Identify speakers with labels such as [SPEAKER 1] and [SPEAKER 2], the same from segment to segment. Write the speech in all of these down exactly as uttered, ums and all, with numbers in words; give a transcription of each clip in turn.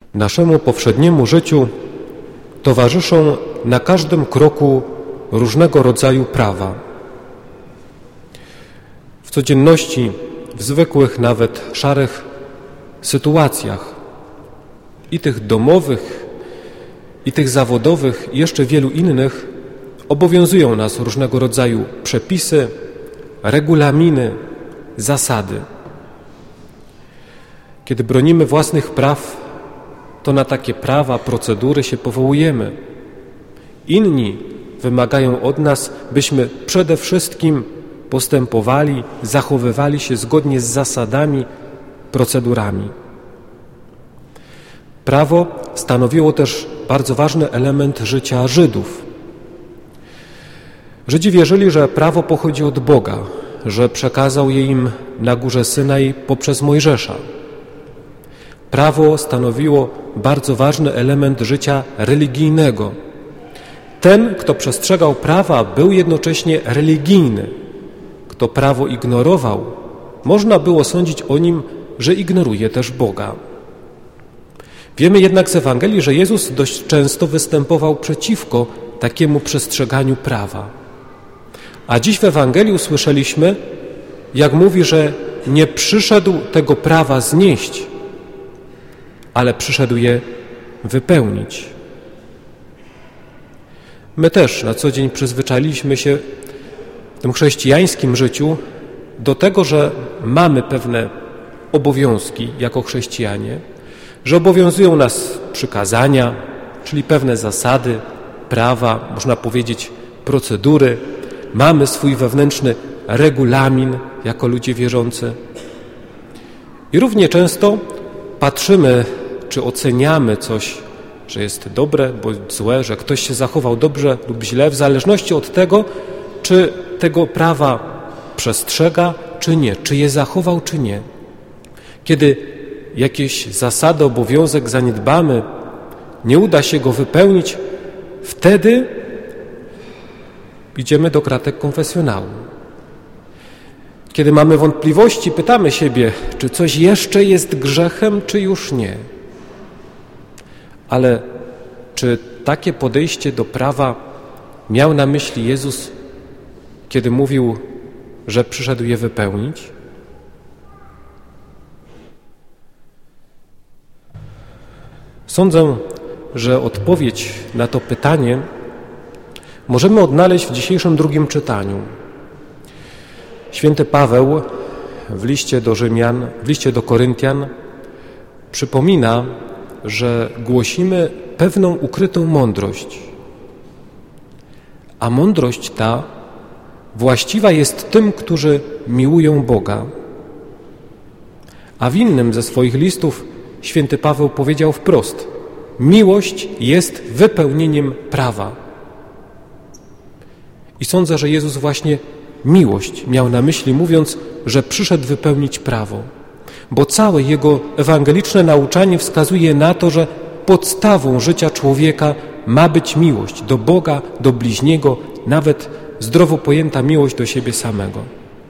[SPEAKER 1] Naszemu powszedniemu życiu towarzyszą na każdym kroku różnego rodzaju prawa. W codzienności, w zwykłych, nawet szarych sytuacjach, i tych domowych, i tych zawodowych, i jeszcze wielu innych, obowiązują nas różnego rodzaju przepisy, regulaminy, zasady. Kiedy bronimy własnych praw, to na takie prawa, procedury się powołujemy. Inni wymagają od nas, byśmy przede wszystkim postępowali, zachowywali się zgodnie z zasadami, procedurami. Prawo stanowiło też bardzo ważny element życia Żydów. Żydzi wierzyli, że prawo pochodzi od Boga, że przekazał je im na górze Synaj poprzez Mojżesza. Prawo stanowiło bardzo ważny element życia religijnego. Ten, kto przestrzegał prawa, był jednocześnie religijny. Kto prawo ignorował, można było sądzić o nim, że ignoruje też Boga. Wiemy jednak z Ewangelii, że Jezus dość często występował przeciwko takiemu przestrzeganiu prawa. A dziś w Ewangelii usłyszeliśmy, jak mówi, że nie przyszedł tego prawa znieść, ale przyszedł je wypełnić. My też na co dzień przyzwyczailiśmy się w tym chrześcijańskim życiu do tego, że mamy pewne obowiązki jako chrześcijanie, że obowiązują nas przykazania, czyli pewne zasady, prawa, można powiedzieć procedury. Mamy swój wewnętrzny regulamin jako ludzie wierzący. I równie często patrzymy, czy oceniamy coś, że jest dobre bądź złe, że ktoś się zachował dobrze lub źle, w zależności od tego, czy tego prawa przestrzega, czy nie, czy je zachował, czy nie. Kiedy jakieś zasady, obowiązek zaniedbamy, nie uda się go wypełnić, wtedy idziemy do kratek konfesjonału. Kiedy mamy wątpliwości, pytamy siebie, czy coś jeszcze jest grzechem, czy już nie. Ale czy takie podejście do prawa miał na myśli Jezus, kiedy mówił, że przyszedł je wypełnić? Sądzę, że odpowiedź na to pytanie możemy odnaleźć w dzisiejszym drugim czytaniu. Święty Paweł w liście do Rzymian, w liście do Koryntian przypomina, że głosimy pewną ukrytą mądrość. A mądrość ta właściwa jest tym, którzy miłują Boga. A w innym ze swoich listów święty Paweł powiedział wprost: miłość jest wypełnieniem prawa. I sądzę, że Jezus właśnie miłość miał na myśli, mówiąc, że przyszedł wypełnić prawo. Bo całe Jego ewangeliczne nauczanie wskazuje na to, że podstawą życia człowieka ma być miłość do Boga, do bliźniego, nawet zdrowo pojęta miłość do siebie samego.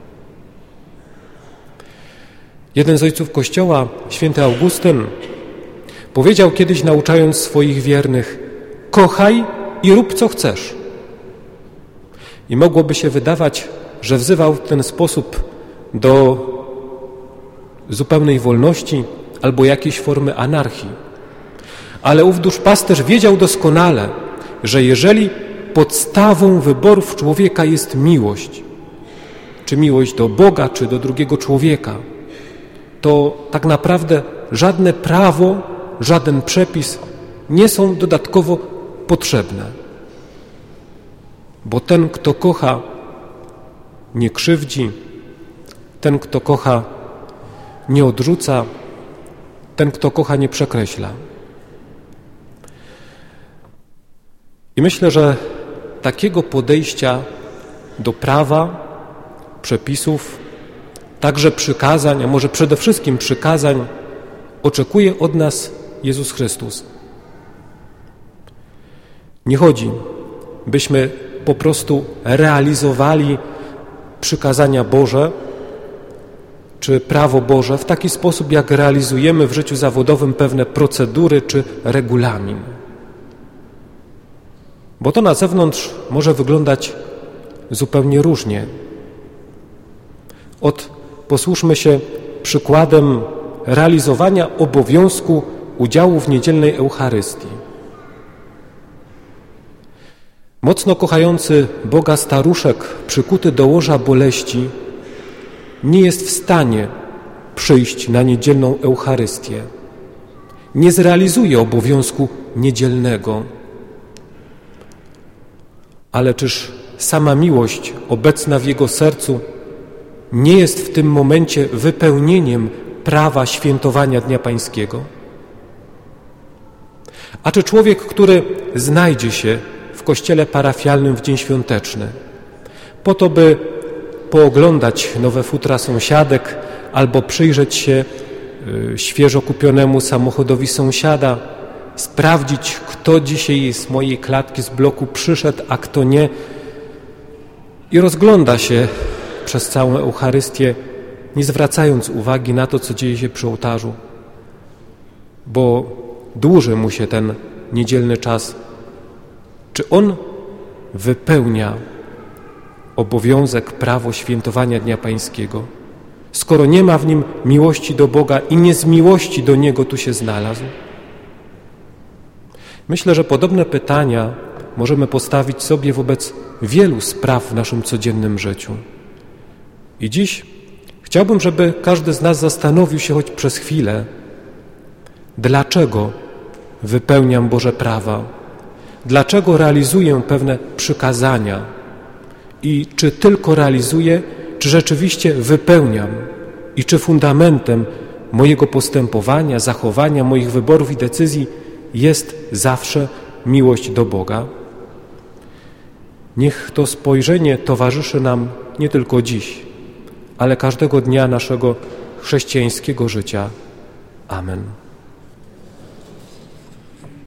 [SPEAKER 1] Jeden z ojców Kościoła, święty Augustyn, powiedział kiedyś, nauczając swoich wiernych: kochaj i rób co chcesz. I mogłoby się wydawać, że wzywał w ten sposób do zupełnej wolności albo jakiejś formy anarchii. Ale ów duszpasterz wiedział doskonale, że jeżeli podstawą wyborów człowieka jest miłość, czy miłość do Boga, czy do drugiego człowieka, to tak naprawdę żadne prawo, żaden przepis nie są dodatkowo potrzebne. Bo ten, kto kocha, nie krzywdzi, ten, kto kocha, nie odrzuca, ten, kto kocha, nie przekreśla. I myślę, że takiego podejścia do prawa, przepisów, także przykazań, a może przede wszystkim przykazań, oczekuje od nas Jezus Chrystus. Nie chodzi, byśmy po prostu realizowali przykazania Boże, czy prawo Boże w taki sposób, jak realizujemy w życiu zawodowym pewne procedury czy regulamin. Bo to na zewnątrz może wyglądać zupełnie różnie. Od, posłuszmy się przykładem realizowania obowiązku udziału w niedzielnej Eucharystii. Mocno kochający Boga staruszek, przykuty do łoża boleści, nie jest w stanie przyjść na niedzielną Eucharystię. Nie zrealizuje obowiązku niedzielnego. Ale czyż sama miłość obecna w jego sercu nie jest w tym momencie wypełnieniem prawa świętowania Dnia Pańskiego? A czy człowiek, który znajdzie się w kościele parafialnym w dzień świąteczny, po to, by pooglądać nowe futra sąsiadek albo przyjrzeć się świeżo kupionemu samochodowi sąsiada, sprawdzić, kto dzisiaj z mojej klatki, z bloku przyszedł, a kto nie, i rozgląda się przez całą Eucharystię, nie zwracając uwagi na to, co dzieje się przy ołtarzu, bo dłuży mu się ten niedzielny czas. Czy on wypełnia obowiązek, prawo świętowania Dnia Pańskiego, skoro nie ma w nim miłości do Boga i nie z miłości do Niego tu się znalazł? Myślę, że podobne pytania możemy postawić sobie wobec wielu spraw w naszym codziennym życiu. I dziś chciałbym, żeby każdy z nas zastanowił się choć przez chwilę, dlaczego wypełniam Boże prawa, dlaczego realizuję pewne przykazania i czy tylko realizuję, czy rzeczywiście wypełniam i czy fundamentem mojego postępowania, zachowania, moich wyborów i decyzji jest zawsze miłość do Boga. Niech to spojrzenie towarzyszy nam nie tylko dziś, ale każdego dnia naszego chrześcijańskiego życia. Amen.